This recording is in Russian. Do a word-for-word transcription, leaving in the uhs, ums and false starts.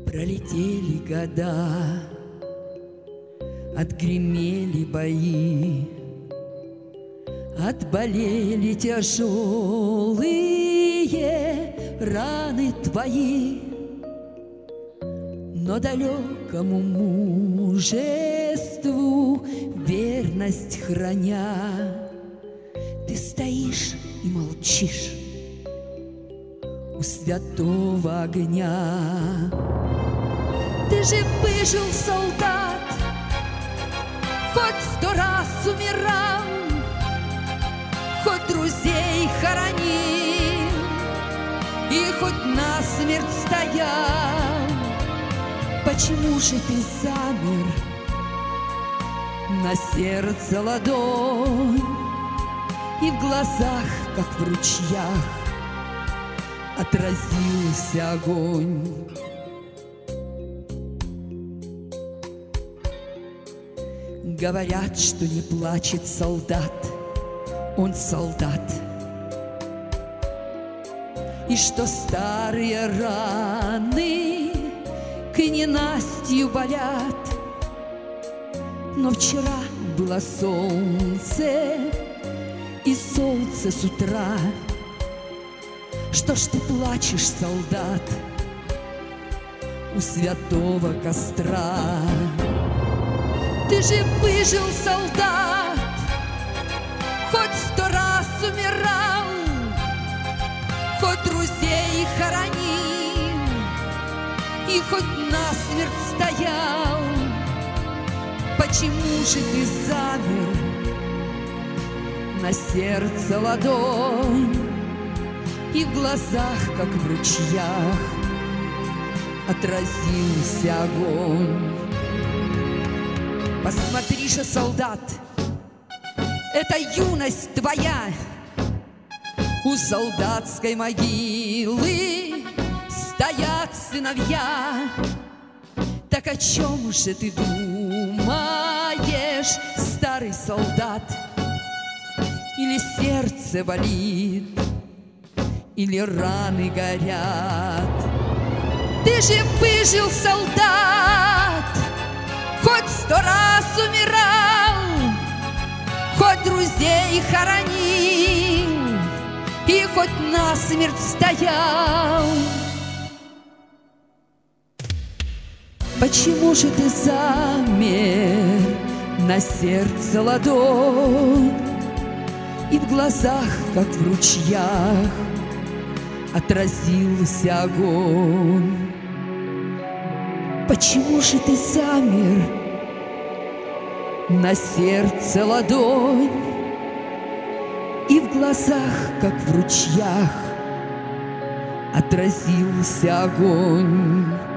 Пролетели года, отгремели бои, отболели тяжелые раны твои, но далекому мужеству верность храня, ты стоишь и молчишь у святого огня. Ты же выжил, солдат, хоть сто раз умирал, хоть друзей хоронил и хоть насмерть стоял. Почему же ты замер? На сердце ладонь, и в глазах, как в ручьях, отразился огонь. Говорят, что не плачет солдат, он солдат, и что старые раны к ненастью болят. Но вчера было солнце, и солнце с утра. Что ж ты плачешь, солдат, у святого костра? Ты же выжил, солдат, хоть сто раз умирал, хоть друзей хоронил и хоть насмерть стоял. Почему же ты замер? На сердце ладонь, и в глазах, как в ручьях, отразился огонь. Посмотри же, солдат, это юность твоя. У солдатской могилы стоят сыновья. Так о чем же ты думаешь, старый солдат? Или сердце болит, или раны горят? Ты же выжил, солдат, хоть сто раз умирал, хоть друзей хоронил и хоть насмерть стоял. Почему же ты замер? На сердце ладонь, и в глазах, как в ручьях, отразился огонь. Почему же ты замер? На сердце ладонь, и в глазах, как в ручьях, отразился огонь.